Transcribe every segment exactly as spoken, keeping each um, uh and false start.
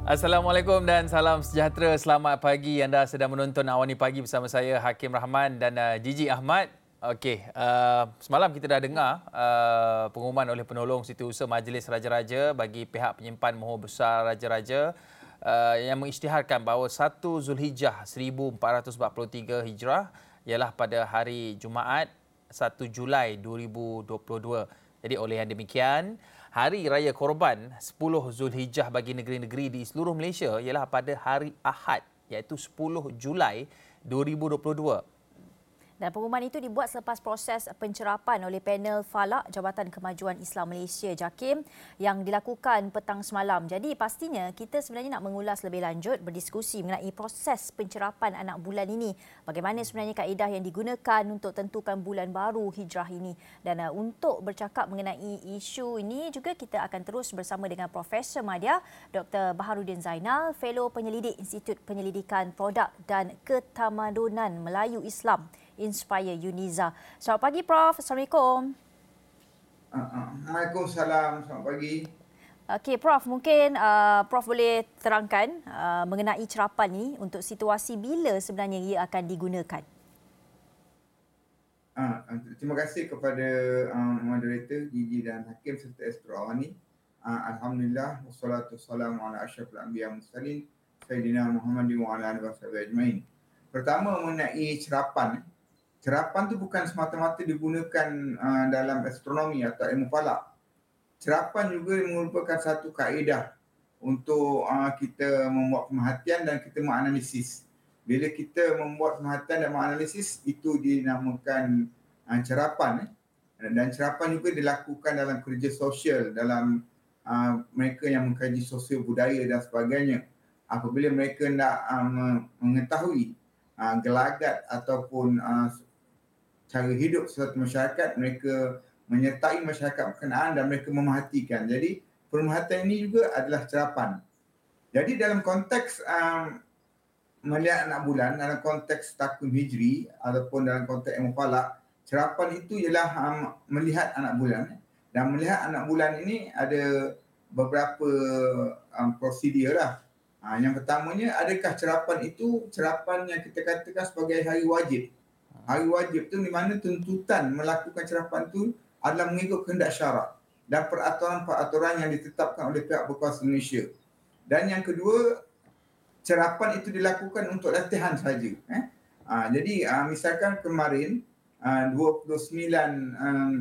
Assalamualaikum dan salam sejahtera. Selamat pagi. Anda sedang menonton Awani Pagi bersama saya Hakim Rahman dan uh, Gigi Ahmad. Okey, uh, semalam kita dah dengar uh, pengumuman oleh penolong Setiausaha Majlis Raja-Raja bagi pihak penyimpan Mohor Besar Raja-Raja uh, yang mengisytiharkan bahawa satu Zulhijjah seribu empat ratus empat puluh tiga Hijrah ialah pada hari Jumaat satu Julai dua ribu dua puluh dua. Jadi oleh yang demikian, Hari Raya Korban sepuluh Zulhijjah bagi negeri-negeri di seluruh Malaysia ialah pada hari Ahad iaitu sepuluh Julai dua ribu dua puluh dua. Dan pengumuman itu dibuat selepas proses pencerapan oleh panel Falak Jabatan Kemajuan Islam Malaysia JAKIM yang dilakukan petang semalam. Jadi pastinya kita sebenarnya nak mengulas lebih lanjut, berdiskusi mengenai proses pencerapan anak bulan ini. Bagaimana sebenarnya kaedah yang digunakan untuk tentukan bulan baru hijrah ini. Dan uh, untuk bercakap mengenai isu ini juga kita akan terus bersama dengan Profesor Madya Doktor Baharudin Zainal, Fellow Penyelidik Institut Penyelidikan Produk dan Ketamadunan Melayu Islam Inspire Uniza. Selamat pagi Prof. Assalamualaikum. Waalaikumsalam. Selamat pagi. Okey Prof, mungkin uh, Prof boleh terangkan uh, mengenai cerapan ni untuk situasi bila sebenarnya ia akan digunakan. Uh, terima kasih kepada uh, moderator Gigi dan Hakim serta Astro Awani. Uh, Alhamdulillah wassalatu wassalamu ala asyrafil anbiya wal mursalin sayyidina Muhammadin wa ala alihi washabihi ajmain. Pertama mengenai cerapan. Cerapan tu bukan semata-mata digunakan uh, dalam astronomi atau ilmu falak. Cerapan juga merupakan satu kaedah untuk uh, kita membuat pemerhatian dan kita menganalisis. Bila kita membuat pemerhatian dan menganalisis, itu dinamakan uh, cerapan. Eh. Dan cerapan juga dilakukan dalam kerja sosial, dalam uh, mereka yang mengkaji sosial budaya dan sebagainya. Apabila mereka nak uh, mengetahui uh, gelagat ataupun uh, cara hidup suatu masyarakat, mereka menyertai masyarakat berkenaan dan mereka memerhatikan. Jadi pemerhatian ini juga adalah cerapan. Jadi dalam konteks um, melihat anak bulan, dalam konteks takum hijri ataupun dalam konteks ilmu falak, cerapan itu ialah um, melihat anak bulan. Dan melihat anak bulan ini ada beberapa um, prosedur lah. Ha, yang pertamanya, adakah cerapan itu cerapan yang kita katakan sebagai hari wajib? Hari wajib tu di mana tuntutan melakukan cerapan tu adalah mengikut kehendak syarak dan peraturan-peraturan yang ditetapkan oleh pihak berkuasa Malaysia. Dan yang kedua, cerapan itu dilakukan untuk latihan saja. Eh? Ha, jadi ha, misalkan kemarin ha, dua puluh sembilan um,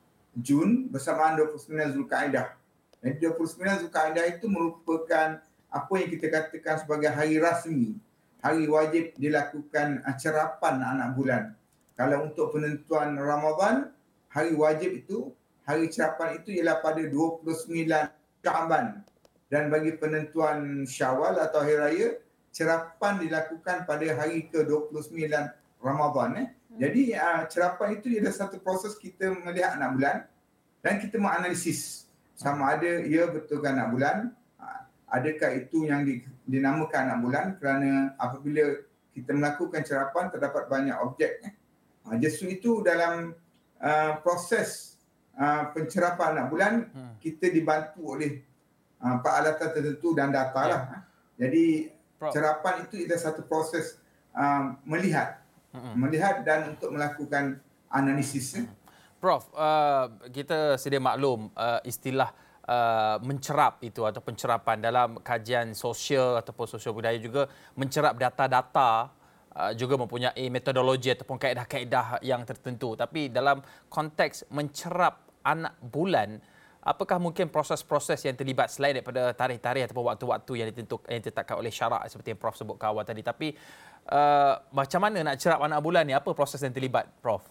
Jun bersamaan dua puluh sembilan Zulkaidah. Jadi dua puluh sembilan Zulkaidah itu merupakan apa yang kita katakan sebagai hari rasmi. Hari wajib dilakukan cerapan anak bulan. Kalau untuk penentuan Ramadan, hari wajib itu, hari cerapan itu ialah pada dua puluh sembilan Sya'ban. Dan bagi penentuan Syawal atau Hari Raya, cerapan dilakukan pada hari ke dua puluh sembilan Ramadan. Eh. Jadi cerapan itu ialah satu proses kita melihat anak bulan dan kita menganalisis sama ada ia betulkan anak bulan. Adakah itu yang dinamakan anak bulan kerana apabila kita melakukan cerapan terdapat banyak objek. Eh. Justru itu dalam uh, proses uh, pencerapan anak bulan hmm. kita dibantu oleh uh, peralatan tertentu dan data lah. Yeah. Jadi Prof. Cerapan itu adalah satu proses uh, melihat. Hmm. Melihat dan untuk melakukan analisis. Hmm. Prof, uh, kita sedia maklum uh, istilah Uh, mencerap itu atau pencerapan dalam kajian sosial ataupun sosial budaya juga mencerap data-data uh, juga mempunyai metodologi ataupun kaedah-kaedah yang tertentu. Tapi dalam konteks mencerap anak bulan, apakah mungkin proses-proses yang terlibat selain daripada tarikh-tarikh ataupun waktu-waktu yang ditentukan yang ditetapkan oleh syarak seperti yang Prof sebutkan awal tadi, tapi uh, macam mana nak cerap anak bulan ni, apa proses yang terlibat Prof?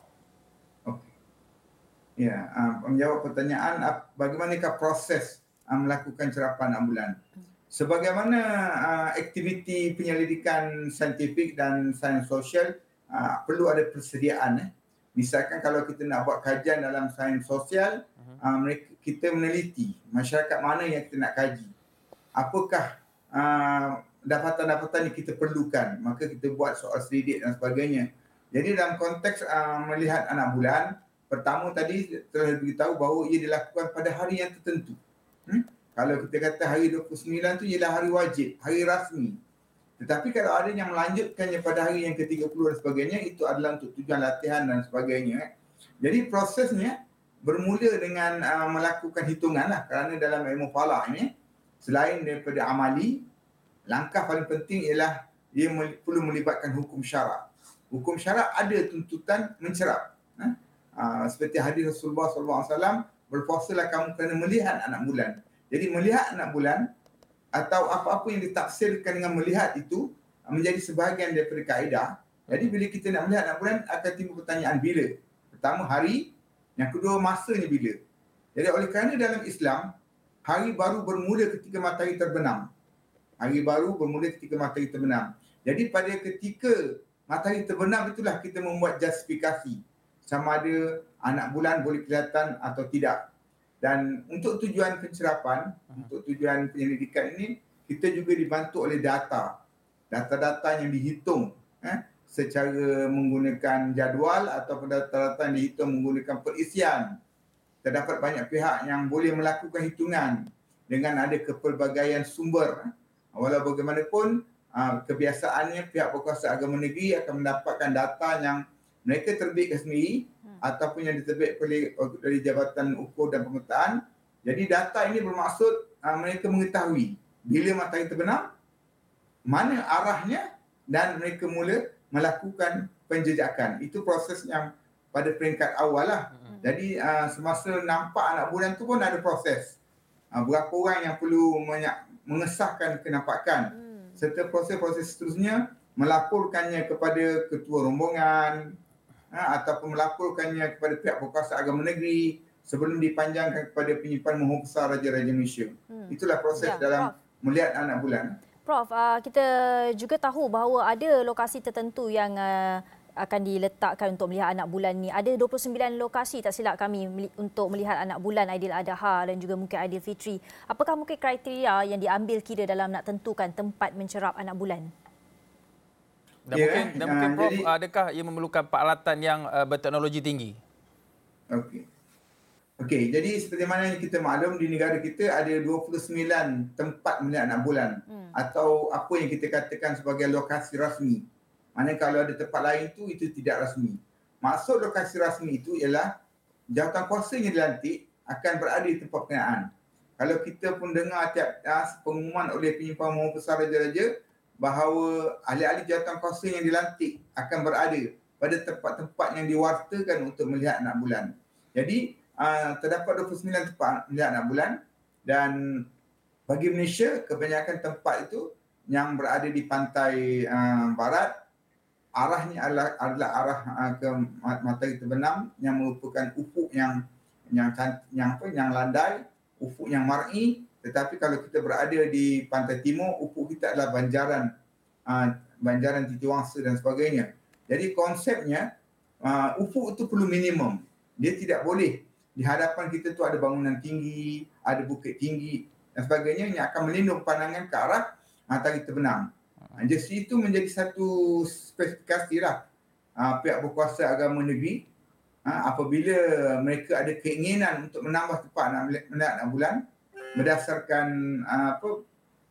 Ya, uh, menjawab pertanyaan bagaimanakah proses uh, melakukan cerapan anak bulan. Sebagaimana uh, aktiviti penyelidikan saintifik dan sains sosial uh, perlu ada persediaan. Eh. Misalkan kalau kita nak buat kajian dalam sains sosial, uh, mereka, kita meneliti masyarakat mana yang kita nak kaji. Apakah uh, dapatan-dapatan yang kita perlukan, maka kita buat soal selidik dan sebagainya. Jadi dalam konteks uh, melihat anak bulan, pertama tadi telah diberitahu bahawa ia dilakukan pada hari yang tertentu. Hmm? Kalau kita kata hari dua puluh sembilan tu ialah hari wajib, hari rasmi. Tetapi kalau ada yang melanjutkannya pada hari yang ke tiga puluh dan sebagainya, itu adalah untuk tujuan latihan dan sebagainya. Jadi prosesnya bermula dengan uh, melakukan hitungan lah. Kerana dalam ilmu falak ini, selain daripada amali, langkah paling penting ialah dia perlu melibatkan hukum syarak. Hukum syarak ada tuntutan mencerap. Ha? Uh, seperti hadis Rasulullah sallallahu alaihi wasallam, berpuasalah kamu kerana melihat anak bulan. Jadi melihat anak bulan atau apa-apa yang ditafsirkan dengan melihat itu menjadi sebahagian daripada kaedah. Jadi bila kita nak melihat anak bulan, akan timbul pertanyaan bila. Pertama hari, yang kedua masanya bila. Jadi oleh kerana dalam Islam, hari baru bermula ketika matahari terbenam. Hari baru bermula ketika matahari terbenam. Jadi pada ketika matahari terbenam itulah kita membuat justifikasi sama ada anak bulan boleh kelihatan atau tidak. Dan untuk tujuan pencerapan, uh-huh. untuk tujuan penyelidikan ini, kita juga dibantu oleh data. Data-data yang dihitung eh, secara menggunakan jadual ataupun data-data yang dihitung menggunakan perisian. Terdapat banyak pihak yang boleh melakukan hitungan dengan ada kepelbagaian sumber. Walau bagaimanapun, kebiasaannya pihak berkuasa agama negeri akan mendapatkan data yang mereka terbitkan sendiri ataupun yang diterbit oleh dari Jabatan Ukur dan Pemetaan. Jadi data ini bermaksud uh, mereka mengetahui bila matahari terbenam, mana arahnya dan mereka mula melakukan penjejakan. Itu proses yang pada peringkat awal lah. Hmm. Jadi uh, semasa nampak anak bulan tu pun ada proses. Uh, berapa orang yang perlu menyak, mengesahkan kenampakan. Hmm. Serta proses-proses seterusnya melaporkannya kepada ketua rombongan, Ha, ataupun melaporkannya kepada pihak berkuasa agama negeri sebelum dipanjangkan kepada penyimpan Maha Besar Raja-Raja Malaysia. Hmm. Itulah proses ya, dalam Prof melihat anak bulan. Prof, uh, kita juga tahu bahawa ada lokasi tertentu yang uh, akan diletakkan untuk melihat anak bulan ni. Ada dua puluh sembilan lokasi tak silap kami untuk melihat anak bulan Aidiladha dan juga mungkin Aidilfitri. Apakah mungkin kriteria yang diambil kira dalam nak tentukan tempat mencerap anak bulan? Dan yeah, mungkin, dan mungkin uh, Prof, jadi, adakah ia memerlukan peralatan yang uh, berteknologi tinggi? Okey. Okey, jadi seperti mana yang kita maklum di negara kita ada dua puluh sembilan tempat melihat anak bulan hmm. atau apa yang kita katakan sebagai lokasi rasmi. Mana kalau ada tempat lain itu, itu tidak rasmi. Maksud lokasi rasmi itu ialah jawatankuasa yang dilantik akan berada di tempat pengenaan. Kalau kita pun dengar tiap pengumuman oleh penyimpan Maha Besar Raja-Raja, bahawa ahli-ahli jawatankuasa yang dilantik akan berada pada tempat-tempat yang diwartakan untuk melihat anak bulan. Jadi, uh, terdapat dua puluh sembilan tempat melihat anak bulan dan bagi Malaysia, kebanyakan tempat itu yang berada di pantai uh, barat, arahnya adalah, adalah arah uh, ke matahari terbenam yang merupakan ufuk yang yang yang apa yang landai, ufuk yang mar'i. Tetapi kalau kita berada di pantai timur, ufuk kita adalah banjaran, uh, banjaran Titiwangsa dan sebagainya. Jadi konsepnya, uh, ufuk itu perlu minimum. Dia tidak boleh di hadapan kita tu ada bangunan tinggi, ada bukit tinggi dan sebagainya yang akan melindung pandangan ke arah matahari terbenam. Uh, jadi itu menjadi satu spesifikasi lah uh, pihak berkuasa agama negeri. Uh, apabila mereka ada keinginan untuk menambah tempat melihat anak bulan, berdasarkan uh, apa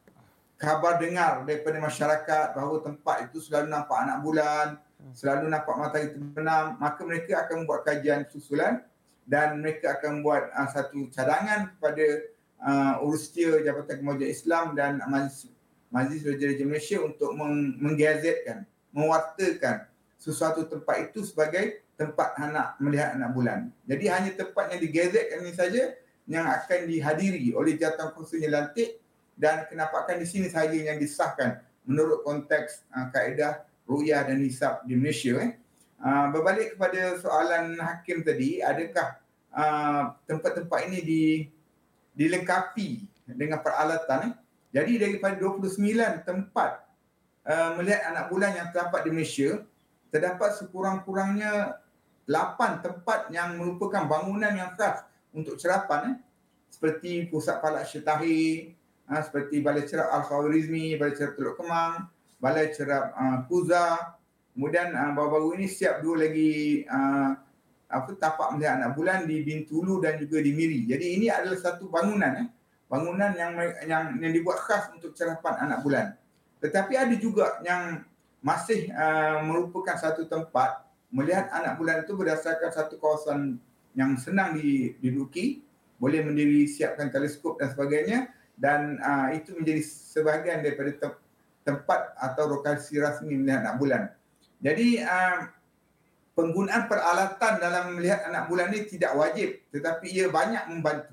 khabar dengar daripada masyarakat bahawa tempat itu selalu nampak anak bulan, selalu nampak matahari terbenam, maka mereka akan membuat kajian susulan dan mereka akan membuat uh, satu cadangan kepada uh, Urustia Jabatan Kemajuan Islam dan Majlis, Majlis Raja-Raja Malaysia untuk meng- menggazetkan, mewartakan sesuatu tempat itu sebagai tempat anak melihat anak bulan. Jadi hanya tempat yang digazetkan ini saja yang akan dihadiri oleh jawatankuasa yang lantik dan kenampakan di sini sahaja yang disahkan menurut konteks uh, kaedah ru'yah dan hisab di Malaysia. Eh. Uh, berbalik kepada soalan Hakim tadi, adakah uh, tempat-tempat ini di, dilengkapi dengan peralatan? Eh? Jadi daripada dua puluh sembilan tempat uh, melihat anak bulan yang terdapat di Malaysia, terdapat sekurang-kurangnya lapan tempat yang merupakan bangunan yang khas untuk cerapan, eh? seperti Pusat Falak Syed-Tahir, eh? seperti Balai Cerap Al-Khawarizmi, Balai Cerap Teluk Kemang, Balai Cerap uh, Kuza. Kemudian uh, baru-baru ini siap dua lagi uh, apa tapak melihat anak bulan di Bintulu dan juga di Miri. Jadi ini adalah satu bangunan, eh? bangunan yang yang yang dibuat khas untuk cerapan anak bulan. Tetapi ada juga yang masih uh, merupakan satu tempat melihat anak bulan itu berdasarkan satu kawasan yang senang diduduki, boleh mendiri siapkan teleskop dan sebagainya, dan uh, itu menjadi sebahagian daripada te- tempat atau lokasi rasmi melihat anak bulan. Jadi uh, penggunaan peralatan dalam melihat anak bulan ini tidak wajib, tetapi ia banyak membantu.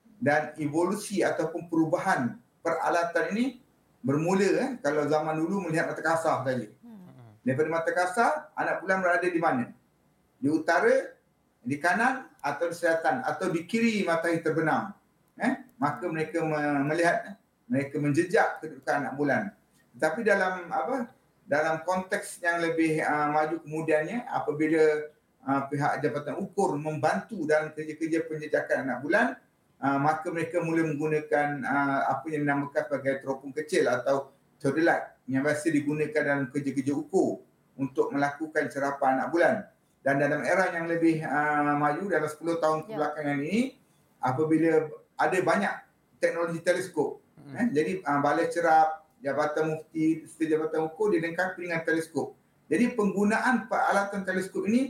Dan evolusi ataupun perubahan peralatan ini bermula eh, kalau zaman dulu melihat mata kasar saja. Daripada mata kasar, anak bulan berada di mana? Di utara, di kanan atau di selatan atau di kiri matahari terbenam. Eh? Maka mereka melihat, mereka menjejak kedudukan anak bulan. Tetapi dalam apa? Dalam konteks yang lebih uh, maju kemudiannya, apabila uh, pihak Jabatan Ukur membantu dalam kerja-kerja penjejakan anak bulan, uh, maka mereka mula menggunakan uh, apa yang dinamakan sebagai teropong kecil atau theodolite yang biasa digunakan dalam kerja-kerja ukur untuk melakukan cerapan anak bulan. Dan dalam era yang lebih uh, maju dalam sepuluh tahun kebelakangan ini, apabila ada banyak teknologi teleskop, hmm. eh, jadi uh, balai cerap, Jabatan Mufti, Jabatan Ukur dilengkapi dengan teleskop. Jadi penggunaan peralatan teleskop ini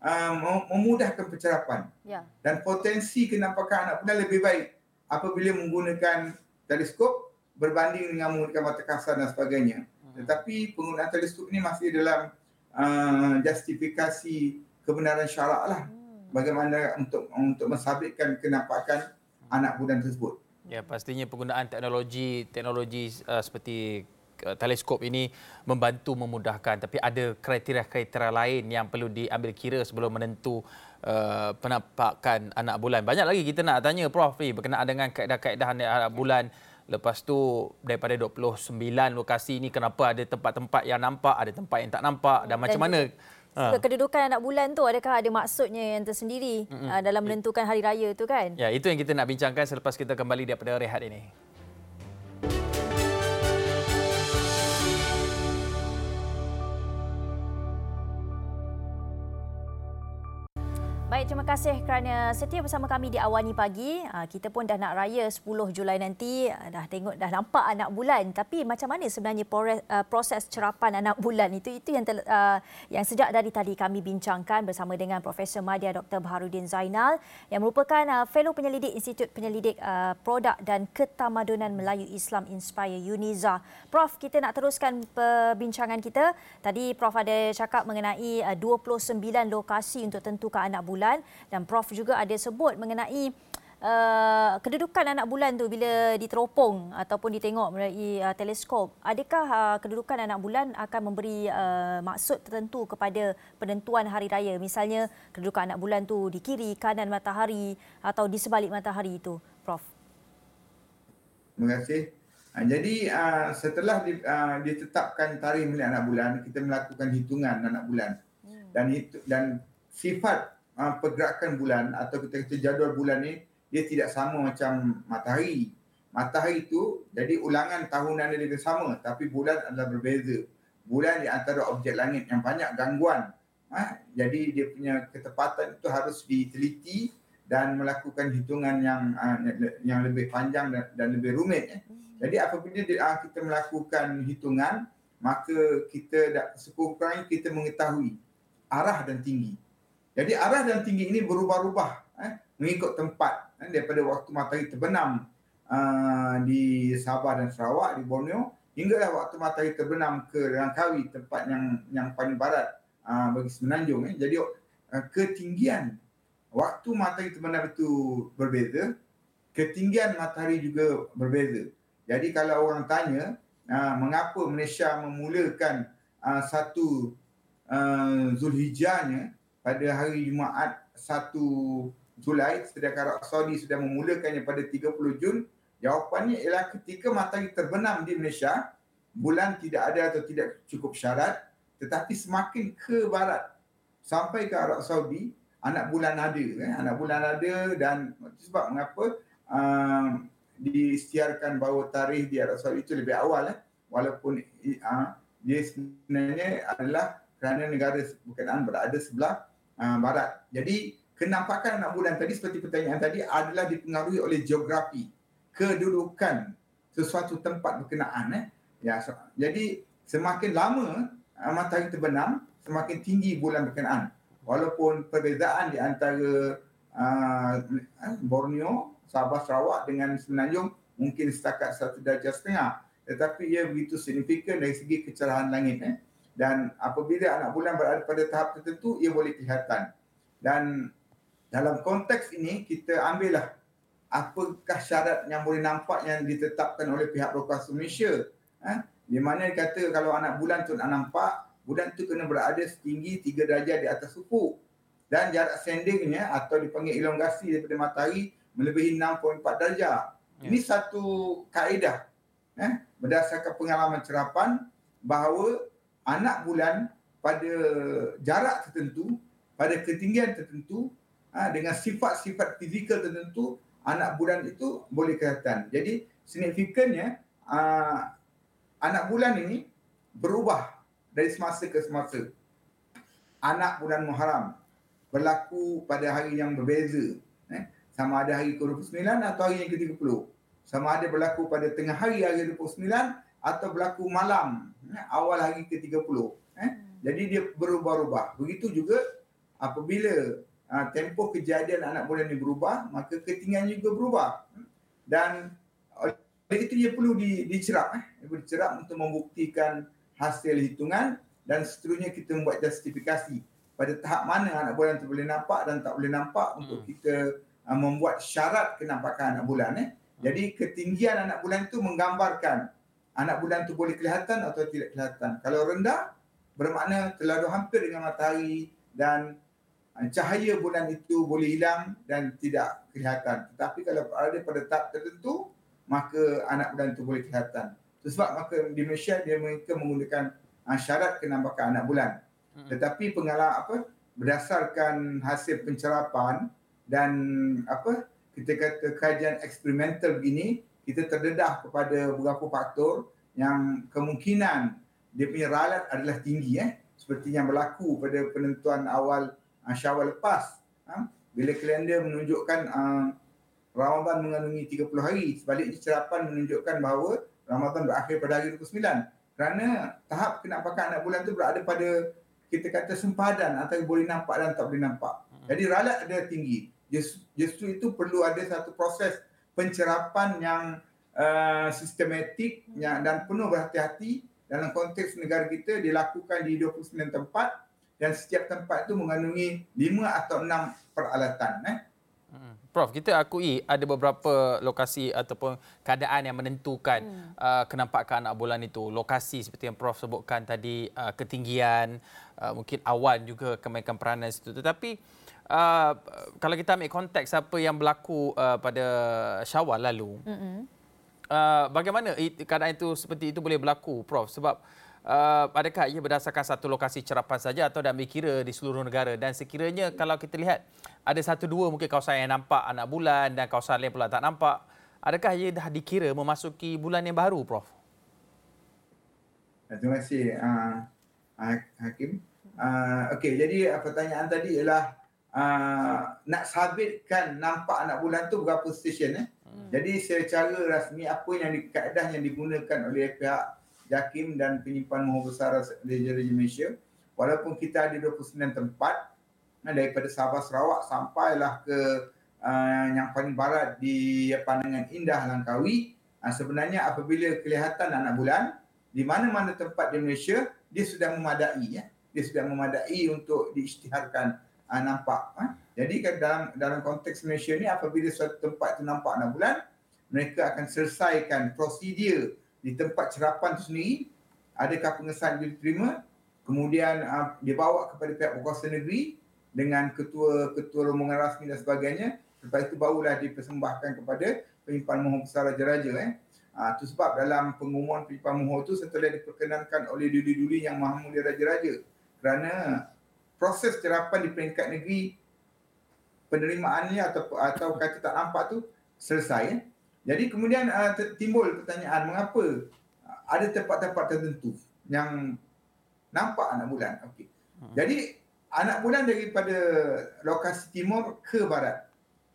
uh, memudahkan pencerapan. Ya. Dan potensi kenampakan anak bulan lebih baik apabila menggunakan teleskop berbanding dengan menggunakan mata kasar dan sebagainya. Hmm. Tetapi penggunaan teleskop ini masih dalam uh, justifikasi kebenaran syarak lah. Hmm. Bagaimana untuk untuk mensabitkan kenampakan hmm. anak bulan tersebut. Ya, pastinya penggunaan teknologi teknologi uh, seperti uh, teleskop ini membantu memudahkan, tapi ada kriteria-kriteria lain yang perlu diambil kira sebelum menentu uh, penampakan anak bulan. Banyak lagi kita nak tanya Prof ni berkenaan dengan kaedah-kaedah anak bulan. Lepas tu daripada dua puluh sembilan lokasi ini, kenapa ada tempat-tempat yang nampak, ada tempat yang tak nampak, dan, dan macam mana Ha. Kedudukan anak bulan tu, adakah ada maksudnya yang tersendiri mm-hmm. uh, dalam menentukan hari raya tu kan? Ya, itu yang kita nak bincangkan selepas kita kembali daripada rehat ini. Baik, terima kasih kerana setia bersama kami di Awani Pagi. Kita pun dah nak raya sepuluh Julai nanti, dah tengok, dah nampak anak bulan. Tapi macam mana sebenarnya proses cerapan anak bulan itu? Itu yang tel, uh, yang sejak dari tadi kami bincangkan bersama dengan Profesor Madya Doktor Baharudin Zainal yang merupakan uh, Fellow Penyelidik Institut Penyelidik uh, Produk dan Ketamadunan Melayu Islam Inspire UNIZA. Prof, kita nak teruskan perbincangan kita. Tadi Prof ada cakap mengenai uh, dua puluh sembilan lokasi untuk tentukan anak bulan. Dan Prof juga ada sebut mengenai uh, kedudukan anak bulan tu bila diteropong ataupun ditengok melalui uh, teleskop. Adakah uh, kedudukan anak bulan akan memberi uh, maksud tertentu kepada penentuan hari raya? Misalnya kedudukan anak bulan tu di kiri, kanan matahari atau di sebalik matahari itu, Prof. Terima kasih. Jadi uh, setelah di, uh, ditetapkan tarikh milik anak bulan, kita melakukan hitungan anak bulan. Hmm. Dan itu, dan sifat Uh, pergerakan bulan atau kita kata jadual bulan ni dia tidak sama macam matahari. Matahari itu jadi ulangan tahunan dia lebih sama, tapi bulan adalah berbeza. Bulan di antara objek langit yang banyak gangguan. Ha? Jadi dia punya ketepatan itu harus diteliti dan melakukan hitungan yang uh, yang lebih panjang dan, dan lebih rumit. Eh. Jadi apabila uh, kita melakukan hitungan, maka kita sekurang-kurangnya kita mengetahui arah dan tinggi. Jadi arah dan tinggi ini berubah-ubah eh, mengikut tempat eh, daripada waktu matahari terbenam uh, di Sabah dan Sarawak, di Borneo, hinggalah waktu matahari terbenam ke Langkawi, tempat yang yang paling barat uh, bagi Semenanjung. Eh. Jadi uh, ketinggian waktu matahari terbenam itu berbeza, ketinggian matahari juga berbeza. Jadi kalau orang tanya uh, mengapa Malaysia memulakan uh, satu uh, Zulhijjahnya pada hari Jumaat satu Julai, sedangkan Arab Saudi sudah memulakannya pada tiga puluh Jun, jawapannya ialah ketika matahari terbenam di Malaysia, bulan tidak ada atau tidak cukup syarat, tetapi semakin ke barat sampai ke Arab Saudi, anak bulan ada. Eh? Anak bulan ada dan sebab mengapa uh, diisytiharkan bahawa tarikh di Arab Saudi itu lebih awal, eh? walaupun uh, dia sebenarnya adalah kerana negara berkenaan berada sebelah Uh, barat. Jadi kenampakan anak bulan tadi seperti pertanyaan tadi adalah dipengaruhi oleh geografi. kedudukan sesuatu tempat berkenaan. Eh. Ya, so, jadi semakin lama uh, matahari terbenam, semakin tinggi bulan berkenaan. Walaupun perbezaan di antara uh, Borneo, Sabah, Sarawak dengan Semenanjung mungkin setakat satu darjah setengah, tetapi ia begitu signifikan dari segi kecerahan langit. Eh. Dan apabila anak bulan berada pada tahap tertentu, ia boleh kelihatan. Dan dalam konteks ini, kita ambillah apakah syarat yang boleh nampak yang ditetapkan oleh pihak Broadcast Malaysia. Eh. Di mana dikata kalau anak bulan tu nak nampak, bulan tu kena berada setinggi tiga darjah di atas ufuk. Dan jarak sendingnya atau dipanggil elongasi daripada matahari melebihi enam perpuluhan empat darjah. Ya. Ini satu kaedah eh, berdasarkan pengalaman cerapan bahawa anak bulan pada jarak tertentu, pada ketinggian tertentu, ha, dengan sifat-sifat fizikal tertentu, anak bulan itu boleh kelihatan. Jadi signifikannya uh, anak bulan ini berubah dari semasa ke semasa. Anak bulan Muharram berlaku pada hari yang berbeza. Eh? Sama ada hari ke dua puluh sembilan atau hari yang ke tiga puluh. Sama ada berlaku pada tengah hari hari dua puluh sembilan atau berlaku malam eh? awal hari ke tiga puluh. Eh? Jadi dia berubah-ubah. Begitu juga apabila uh, tempoh kejadian anak bulan ini berubah, maka ketinggian juga berubah. Dan oleh itu dia perlu di, dicerap. Eh? Dia perlu dicerap untuk membuktikan hasil hitungan dan seterusnya kita membuat justifikasi pada tahap mana anak bulan itu boleh nampak dan tak boleh nampak hmm. untuk kita uh, membuat syarat kenampakan anak bulan. Eh. Jadi ketinggian anak bulan itu menggambarkan anak bulan itu boleh kelihatan atau tidak kelihatan. Kalau rendah bermakna terlalu hampir dengan matahari dan uh, cahaya bulan itu boleh hilang dan tidak kelihatan. Tetapi kalau berada pada tahap tertentu, maka anak bulan itu boleh kelihatan. Sebab maka di Malaysia dia mereka menggunakan uh, syarat kenampakan anak bulan. Tetapi pengalaman apa berdasarkan hasil pencerapan dan apa kita kata kajian eksperimental begini, kita terdedah kepada beberapa faktor yang kemungkinan dia punya ralat adalah tinggi eh seperti yang berlaku pada penentuan awal uh, Syawal lepas ha? Bila kalender menunjukkan uh, Ramadan mengandungi tiga puluh hari, sebaliknya cerapan menunjukkan bahawa Ramadan berakhir pada hari dua puluh sembilan. Kerana tahap kenampakan anak bulan itu berada pada kita kata sempadan antara boleh nampak dan tak boleh nampak. Jadi ralat ada tinggi. Just, justru itu perlu ada satu proses pencerapan yang uh, sistematik yang, dan penuh berhati-hati dalam konteks negara kita dilakukan di dua puluh sembilan tempat dan setiap tempat itu mengandungi lima atau enam peralatan. Eh. Prof, kita akui ada beberapa lokasi ataupun keadaan yang menentukan hmm. uh, kenampakan anak bulan itu. Lokasi seperti yang Prof sebutkan tadi, uh, ketinggian, uh, mungkin awan juga akan mainkan peranan situ. Tetapi uh, kalau kita ambil konteks apa yang berlaku uh, pada Syawal lalu, hmm. uh, bagaimana keadaan itu seperti itu boleh berlaku, Prof? Sebab Uh, adakah ia berdasarkan satu lokasi cerapan saja atau diambil kira di seluruh negara? Dan sekiranya kalau kita lihat ada satu dua mungkin kawasan yang nampak anak bulan dan kawasan lain pula tak nampak, adakah ia dah dikira memasuki bulan yang baru, Prof? Terima kasih uh, Hakim. Uh, Okey, jadi pertanyaan tadi ialah uh, nak sabitkan nampak anak bulan tu berapa stesen. Eh? Hmm. Jadi secara rasmi apa yang di, kaedah yang digunakan oleh pihak JAKIM dan penyimpan mahu besar Raja-Raja Malaysia, walaupun kita ada dua puluh sembilan tempat daripada Sabah Sarawak sampailah ke uh, yang paling barat di Pandangan Indah Langkawi, uh, sebenarnya apabila kelihatan anak bulan di mana-mana tempat di Malaysia, dia sudah memadai ya. Dia sudah memadai untuk diisytiharkan uh, nampak. Uh. Jadi dalam dalam konteks Malaysia ni apabila suatu tempat itu nampak anak bulan, mereka akan selesaikan prosedur di tempat cerapan itu sendiri, adakah pengesahan diterima, kemudian uh, dibawa kepada pihak berkuasa negeri dengan ketua-ketua rombongan rasmi dan sebagainya. Lepas itu barulah dipersembahkan kepada penyimpan mahu besar raja-raja. Eh. Uh, itu sebab dalam pengumuman penyimpan mahu itu setelah diperkenankan oleh duli-duli yang maha mulia raja-raja. Kerana proses cerapan di peringkat negeri, penerimaannya atau atau kata tak nampak tu selesai. Eh. Jadi kemudian uh, timbul pertanyaan mengapa uh, ada tempat-tempat tertentu yang nampak anak bulan. Okey. Hmm. Jadi anak bulan daripada lokasi timur ke barat.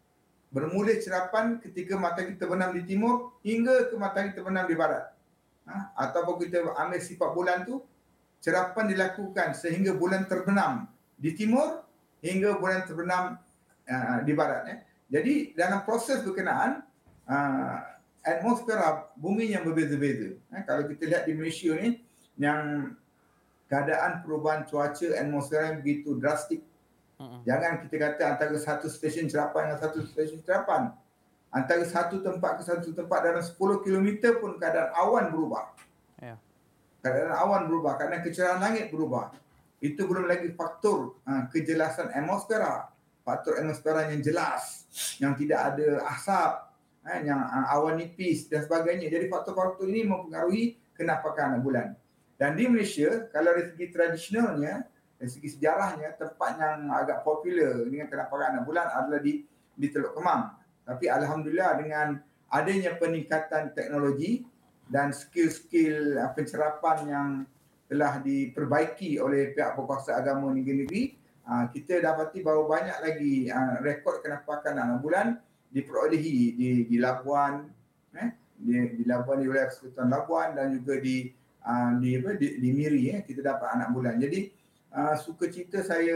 bermula cerapan ketika matahari terbenam di timur hingga ke matahari terbenam di barat. Ha? Ataupun kita ambil sifat bulan tu, cerapan dilakukan sehingga bulan terbenam di timur hingga bulan terbenam uh, di barat. Eh. Jadi dalam proses berkenaan, uh, atmosfera bumi yang berbeza-beza. Eh, kalau kita lihat di Malaysia ni, yang keadaan perubahan cuaca atmosfera yang begitu drastik. Uh-huh. Jangan kita kata antara satu stesen cerapan dengan satu stesen cerapan. Antara satu tempat ke satu tempat dalam sepuluh kilometer pun keadaan awan berubah. Yeah. Keadaan awan berubah, keadaan kecerahan langit berubah. Itu belum lagi faktor uh, kejelasan atmosfera. Faktor atmosfera yang jelas, yang tidak ada asap, eh, yang uh, awan nipis dan sebagainya. Jadi faktor-faktor ini mempengaruhi kenampakan anak bulan. Dan di Malaysia, kalau dari segi tradisionalnya, dari segi sejarahnya, tempat yang agak popular dengan kenampakan anak bulan adalah di, di Teluk Kemang. Tapi alhamdulillah dengan adanya peningkatan teknologi dan skill-skill pencerapan yang telah diperbaiki oleh pihak berkuasa agama negeri-negeri, kita dapati bahawa banyak lagi rekod kenampakan anak bulan diperolehi di, di Labuan, eh, di, di Labuan, di wilayah Persekutuan Labuan dan juga di di, di, di Miri, eh, kita dapat anak bulan. Jadi uh, sukacita saya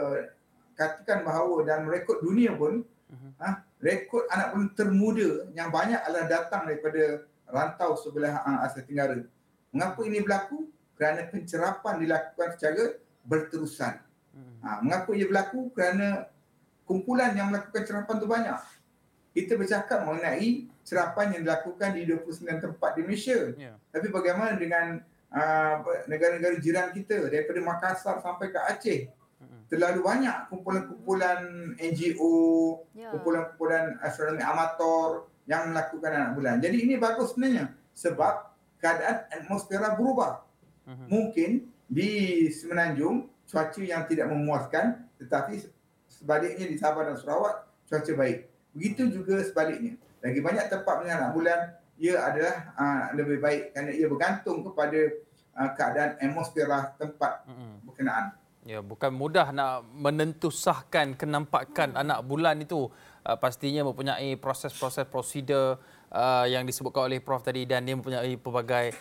katakan bahawa dalam rekod dunia pun, uh-huh. uh, rekod anak bulan termuda yang banyak adalah datang daripada rantau sebelah uh, Asia Tenggara. Mengapa ini berlaku? Kerana pencerapan dilakukan secara berterusan. Uh-huh. Uh, mengapa ia berlaku? Kerana kumpulan yang melakukan cerapan itu banyak. Kita bercakap mengenai cerapan yang dilakukan di dua puluh sembilan tempat di Malaysia. Yeah. Tapi bagaimana dengan uh, negara-negara jiran kita daripada Makassar sampai ke Aceh? Terlalu banyak kumpulan-kumpulan N G O, yeah. kumpulan-kumpulan astronomi amator yang melakukan anak bulan. Jadi ini bagus sebenarnya sebab keadaan atmosfera berubah. Uh-huh. Mungkin di Semenanjung cuaca yang tidak memuaskan, tetapi sebaliknya di Sabah dan Sarawak cuaca baik. Begitu juga sebaliknya. Lagi banyak tempat dengan anak bulan, ia adalah uh, lebih baik kerana ia bergantung kepada uh, keadaan atmosfera tempat mm-hmm. berkenaan. Ya, bukan mudah nak menentusahkan kenampakan anak bulan itu. Uh, pastinya mempunyai proses-proses prosedur uh, yang disebutkan oleh Prof tadi dan dia mempunyai pelbagai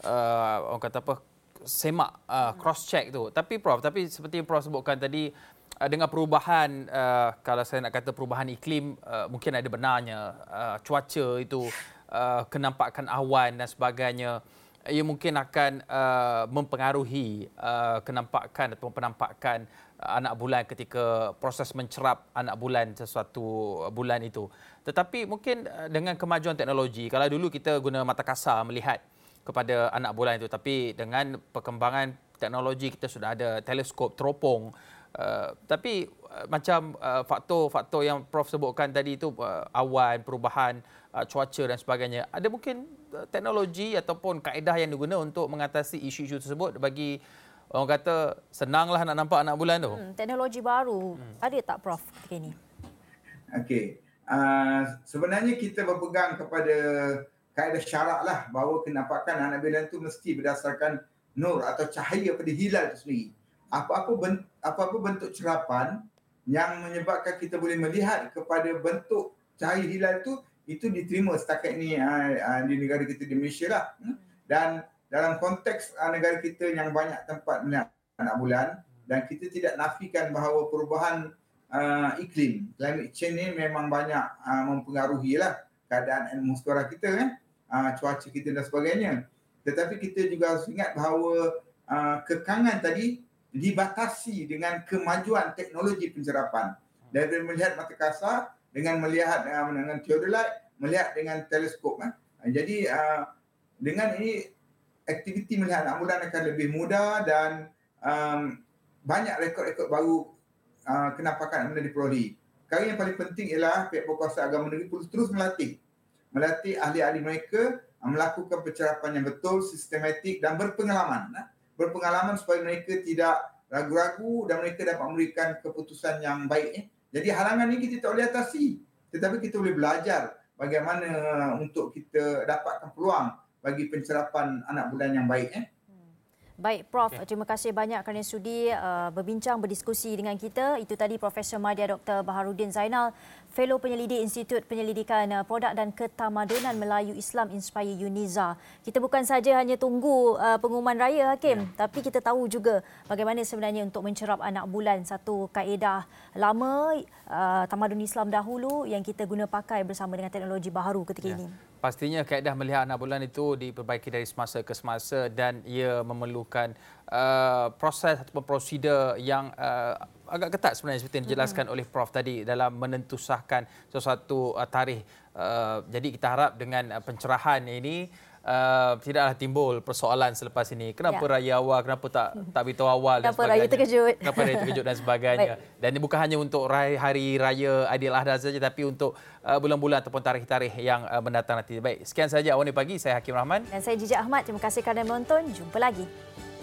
uh, orang kata apa semak uh, cross check tu. Tapi Prof, tapi seperti yang Prof sebutkan tadi, dengan perubahan, uh, kalau saya nak kata perubahan iklim, uh, mungkin ada benarnya uh, cuaca itu, uh, kenampakan awan dan sebagainya, ia mungkin akan uh, mempengaruhi uh, kenampakan atau penampakan uh, anak bulan ketika proses mencerap anak bulan sesuatu bulan itu. Tetapi mungkin uh, dengan kemajuan teknologi, kalau dulu kita guna mata kasar melihat kepada anak bulan itu, tapi dengan perkembangan teknologi kita sudah ada teleskop, teropong. Uh, tapi uh, macam uh, faktor-faktor yang Prof sebutkan tadi itu, uh, awan, perubahan uh, cuaca dan sebagainya, ada mungkin uh, teknologi ataupun kaedah yang digunakan untuk mengatasi isu-isu tersebut bagi orang kata senanglah nak nampak anak bulan tu. Hmm, teknologi baru hmm. ada tak Prof ketika ini? Okey, uh, sebenarnya kita berpegang kepada kaedah syarak lah bahawa kenampakan anak bulan itu mesti berdasarkan nur atau cahaya pada hilal itu sendiri. Apa-apa bentuk, apa-apa bentuk cerapan yang menyebabkan kita boleh melihat kepada bentuk cahaya hilal itu, itu diterima setakat ini uh, di negara kita di Malaysia lah. Dan dalam konteks uh, negara kita yang banyak tempat melihat anak bulan, dan kita tidak nafikan bahawa perubahan uh, iklim, climate change ni memang banyak uh, mempengaruhi lah keadaan atmosfera kita, kan? uh, cuaca kita dan sebagainya. Tetapi kita juga harus ingat bahawa uh, kekangan tadi dibatasi dengan kemajuan teknologi pencerapan. Dari melihat mata kasar, dengan melihat uh, dengan theodolite, melihat dengan teleskop. Kan? Jadi uh, dengan ini aktiviti melihat anak bulan akan lebih mudah dan um, banyak rekod-rekod baru uh, kenampakan anak bulan diperolehi. Perkara yang paling penting ialah pihak berkuasa agama negeri perlu terus melatih. Melatih ahli-ahli mereka uh, melakukan pencerapan yang betul, sistematik dan berpengalaman. Nah? berpengalaman supaya mereka tidak ragu-ragu dan mereka dapat memberikan keputusan yang baik. Eh. Jadi halangan ini kita tak boleh atasi. Tetapi kita boleh belajar bagaimana untuk kita dapatkan peluang bagi pencerapan anak bulan yang baik. Eh. Baik, Prof. Okay. Terima kasih banyak kerana sudi uh, berbincang, berdiskusi dengan kita. Itu tadi Profesor Madya Doktor Baharudin Zainal, Fellow Penyelidik Institut Penyelidikan uh, Produk dan Ketamadunan Melayu Islam Inspire Uniza. Kita bukan saja hanya tunggu uh, pengumuman raya, Hakim, ya. tapi kita tahu juga bagaimana sebenarnya untuk mencerap anak bulan, satu kaedah lama uh, tamadun Islam dahulu yang kita guna pakai bersama dengan teknologi baharu ketika ya. ini. Pastinya kaedah melihat anak bulan itu diperbaiki dari semasa ke semasa dan ia memerlukan uh, proses atau prosedur yang uh, agak ketat sebenarnya seperti yang dijelaskan mm-hmm. oleh Prof tadi dalam menentusahkan sesuatu uh, tarikh. Uh, jadi kita harap dengan uh, pencerahan ini Uh, tidaklah timbul persoalan selepas ini. Kenapa ya. raya awal, kenapa tak tak beritahu awal dan kenapa sebagainya. Raya terkejut. Kenapa raya terkejut dan sebagainya. Dan ini bukan hanya untuk hari raya Aidiladha saja tapi untuk uh, bulan-bulan ataupun tarikh-tarikh yang uh, mendatang nanti. Baik, sekian saja Awani Pagi. Saya Hakim Rahman. Dan saya Jijak Ahmad. Terima kasih kerana menonton. Jumpa lagi.